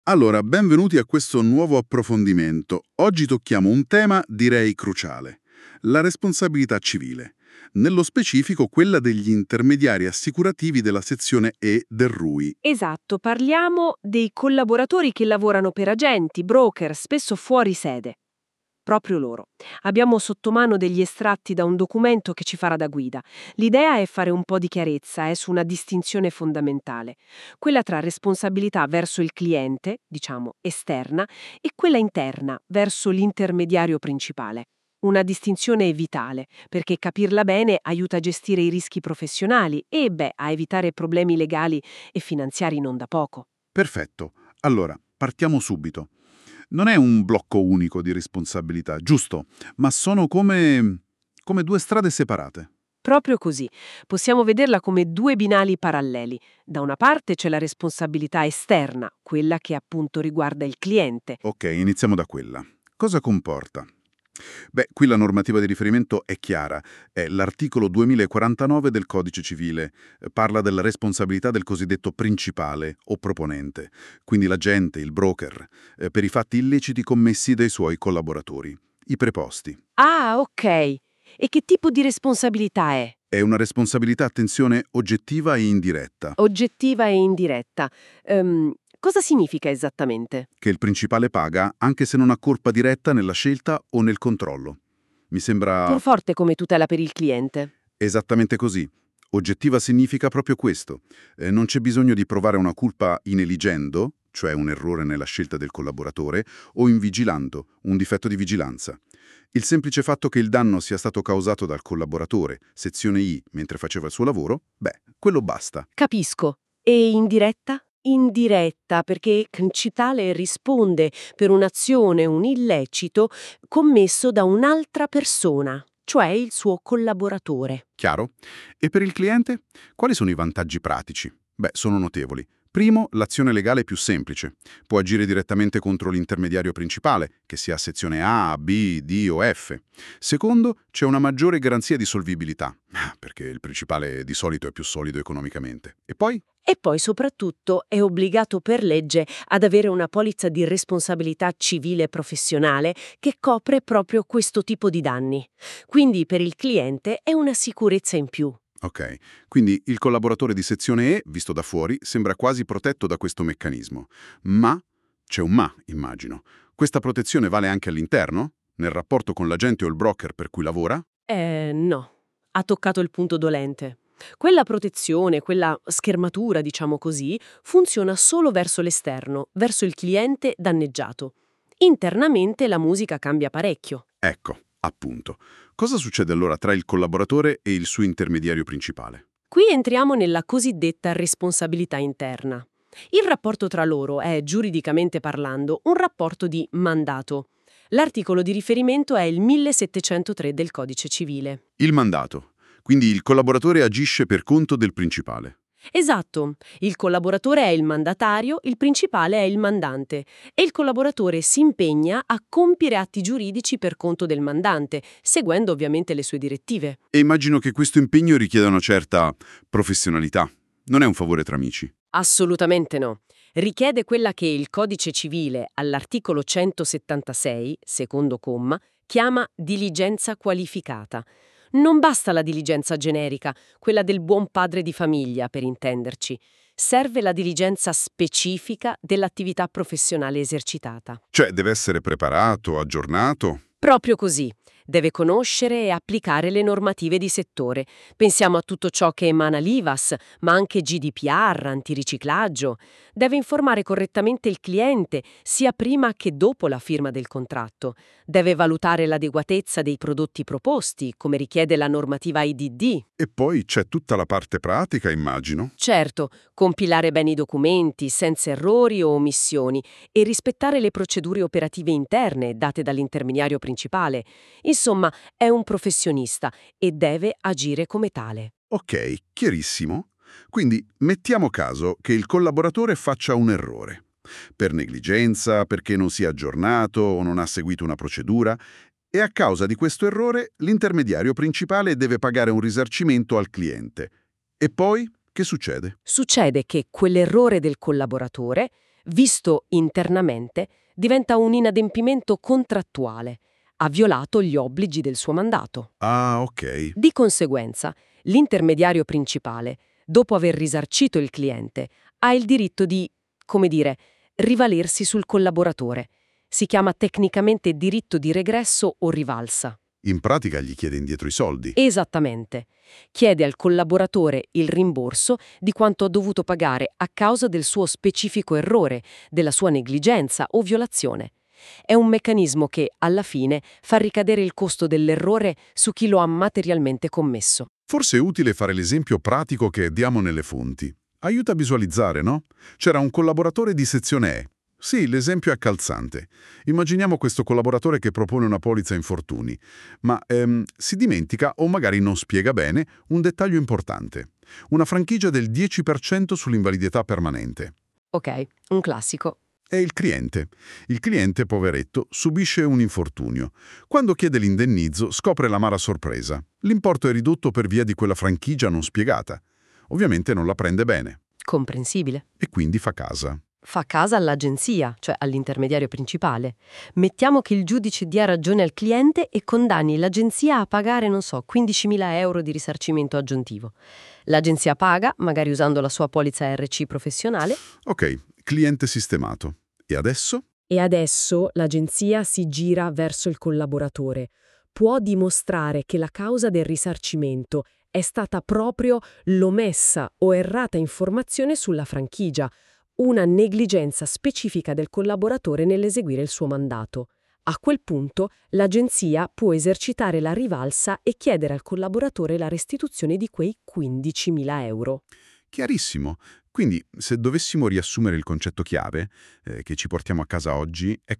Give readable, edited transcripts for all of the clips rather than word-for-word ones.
Allora, benvenuti a questo nuovo approfondimento. Oggi tocchiamo un tema, direi, cruciale: la responsabilità civile. Nello specifico quella degli intermediari assicurativi della sezione E del RUI. Esatto, parliamo dei collaboratori che lavorano per agenti, broker, spesso fuori sede. Proprio loro. Abbiamo sotto mano degli estratti da un documento che ci farà da guida. L'idea è fare un po' di chiarezza su una distinzione fondamentale, quella tra responsabilità verso il cliente, diciamo esterna, e quella interna, verso l'intermediario principale. Una distinzione vitale, perché capirla bene aiuta a gestire i rischi professionali e, a evitare problemi legali e finanziari non da poco. Perfetto. Allora, partiamo subito. Non è un blocco unico di responsabilità, giusto? Ma sono come due strade separate. Proprio così. Possiamo vederla come due binari paralleli. Da una parte c'è la responsabilità esterna, quella che appunto riguarda il cliente. Ok, iniziamo da quella. Cosa comporta? Beh, qui la normativa di riferimento è chiara, è l'articolo 2049 del Codice Civile, parla della responsabilità del cosiddetto principale o proponente, quindi l'agente, il broker, per i fatti illeciti commessi dai suoi collaboratori, i preposti. Ah, ok. E che tipo di responsabilità è? È una responsabilità, attenzione, oggettiva e indiretta, Oggettiva e indiretta. Cosa significa esattamente? che il principale paga anche se non ha colpa diretta nella scelta o nel controllo. Mi sembra Pur forte come tutela per il cliente. esattamente così. Oggettiva significa proprio questo. Non c'è bisogno di provare una colpa in eligendo, cioè un errore nella scelta del collaboratore, o in vigilando, un difetto di vigilanza. Il semplice fatto che il danno sia stato causato dal collaboratore, sezione I, mentre faceva il suo lavoro, quello basta. Capisco. E indiretta? Indiretta, perché Concitale risponde per un'azione, un illecito, commesso da un'altra persona, cioè il suo collaboratore. Chiaro? E per il cliente? Quali sono i vantaggi pratici? Sono notevoli. Primo, l'azione legale è più semplice. Può agire direttamente contro l'intermediario principale, che sia sezione A, B, D o F. Secondo, c'è una maggiore garanzia di solvibilità, perché il principale di solito è più solido economicamente. E poi? E poi soprattutto è obbligato per legge ad avere una polizza di responsabilità civile professionale che copre proprio questo tipo di danni. Quindi per il cliente è una sicurezza in più. Ok, quindi il collaboratore di sezione E, visto da fuori, sembra quasi protetto da questo meccanismo. Ma, c'è un ma, immagino. Questa protezione vale anche all'interno? Nel rapporto con l'agente o il broker per cui lavora? No, ha toccato il punto dolente. Quella protezione, quella schermatura, diciamo così, funziona solo verso l'esterno, verso il cliente danneggiato. Internamente la musica cambia parecchio. Ecco, appunto. Cosa succede allora tra il collaboratore e il suo intermediario principale? Qui entriamo nella cosiddetta responsabilità interna. Il rapporto tra loro è, giuridicamente parlando, un rapporto di mandato. L'articolo di riferimento è il 1703 del Codice Civile. Il mandato. Quindi il collaboratore agisce per conto del principale. Esatto, il collaboratore è il mandatario, il principale è il mandante e il collaboratore si impegna a compiere atti giuridici per conto del mandante, seguendo ovviamente le sue direttive. E immagino che questo impegno richieda una certa professionalità. Non è un favore tra amici. Assolutamente no. Richiede quella che il Codice Civile, all'articolo 176, secondo comma, chiama diligenza qualificata. Non basta la diligenza generica, quella del buon padre di famiglia, per intenderci. Serve la diligenza specifica dell'attività professionale esercitata. Cioè, deve essere preparato, aggiornato. Proprio così. Deve conoscere e applicare le normative di settore. Pensiamo a tutto ciò che emana l'IVAS, ma anche GDPR, antiriciclaggio. Deve informare correttamente il cliente, sia prima che dopo la firma del contratto. Deve valutare l'adeguatezza dei prodotti proposti, come richiede la normativa IDD. E poi c'è tutta la parte pratica, immagino. Certo, compilare bene i documenti, senza errori o omissioni, e rispettare le procedure operative interne date dall'intermediario principale. Insomma, è un professionista e deve agire come tale. Ok, chiarissimo. Quindi mettiamo caso che il collaboratore faccia un errore. Per negligenza, perché non sia aggiornato o non ha seguito una procedura, e a causa di questo errore l'intermediario principale deve pagare un risarcimento al cliente. E poi che succede? Succede che quell'errore del collaboratore Visto internamente, diventa un inadempimento contrattuale. Ha violato gli obblighi del suo mandato. Ah, ok. Di conseguenza, l'intermediario principale, dopo aver risarcito il cliente, ha il diritto di, come dire, rivalersi sul collaboratore. Si chiama tecnicamente diritto di regresso o rivalsa. In pratica gli chiede indietro i soldi. Esattamente. Chiede al collaboratore il rimborso di quanto ha dovuto pagare a causa del suo specifico errore, della sua negligenza o violazione. È un meccanismo che, alla fine, fa ricadere il costo dell'errore su chi lo ha materialmente commesso. Forse è utile fare l'esempio pratico che diamo nelle fonti. Aiuta a visualizzare, no? C'era un collaboratore di sezione E. Sì, l'esempio è calzante. Immaginiamo questo collaboratore che propone una polizza infortuni, ma si dimentica o magari non spiega bene un dettaglio importante. Una franchigia del 10% sull'invalidità permanente. Ok, un classico. È il cliente. Il cliente, poveretto, subisce un infortunio. Quando chiede l'indennizzo, scopre l'amara sorpresa. L'importo è ridotto per via di quella franchigia non spiegata. Ovviamente non la prende bene. Comprensibile. E quindi fa casa. Fa casa all'agenzia, cioè all'intermediario principale. Mettiamo che il giudice dia ragione al cliente e condanni l'agenzia a pagare, non so, 15.000 euro di risarcimento aggiuntivo. L'agenzia paga, magari usando la sua polizza RC professionale. Ok, cliente sistemato. E adesso? E adesso l'agenzia si gira verso il collaboratore. Può dimostrare che la causa del risarcimento è stata proprio l'omessa o errata informazione sulla franchigia, una negligenza specifica del collaboratore nell'eseguire il suo mandato. A quel punto l'agenzia può esercitare la rivalsa e chiedere al collaboratore la restituzione di quei 15.000 euro. Chiarissimo. Quindi, se dovessimo riassumere il concetto chiave che ci portiamo a casa oggi, è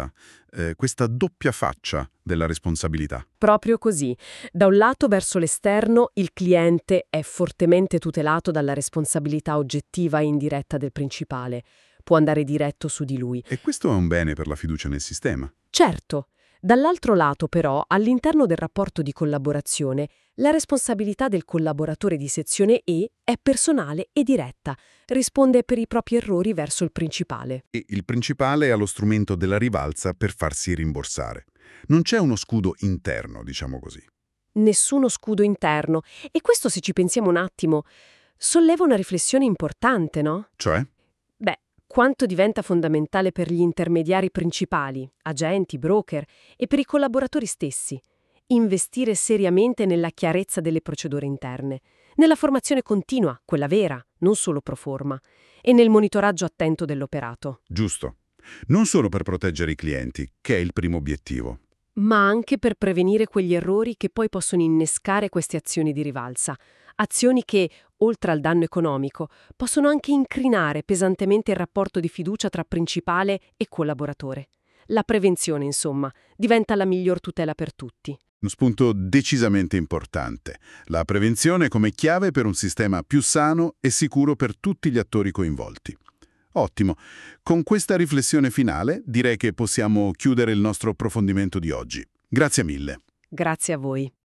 questa doppia faccia della responsabilità. Proprio così. Da un lato, verso l'esterno, il cliente è fortemente tutelato dalla responsabilità oggettiva e indiretta del principale. Può andare diretto su di lui. E questo è un bene per la fiducia nel sistema. Certo. Dall'altro lato, però, all'interno del rapporto di collaborazione, la responsabilità del collaboratore di sezione E è personale e diretta. Risponde per i propri errori verso il principale. E il principale ha lo strumento della rivalsa per farsi rimborsare. Non c'è uno scudo interno, diciamo così. Nessuno scudo interno. E questo, se ci pensiamo un attimo, solleva una riflessione importante, no? Cioè? Beh, quanto diventa fondamentale per gli intermediari principali, agenti, broker, e per i collaboratori stessi investire seriamente nella chiarezza delle procedure interne, nella formazione continua, quella vera, non solo pro forma, e nel monitoraggio attento dell'operato. Giusto. Non solo per proteggere i clienti, che è il primo obiettivo. Ma anche per prevenire quegli errori che poi possono innescare queste azioni di rivalsa. Azioni che, oltre al danno economico, possono anche incrinare pesantemente il rapporto di fiducia tra principale e collaboratore. La prevenzione, insomma, diventa la miglior tutela per tutti. Uno spunto decisamente importante. La prevenzione come chiave per un sistema più sano e sicuro per tutti gli attori coinvolti. Ottimo. Con questa riflessione finale direi che possiamo chiudere il nostro approfondimento di oggi. Grazie mille. Grazie a voi.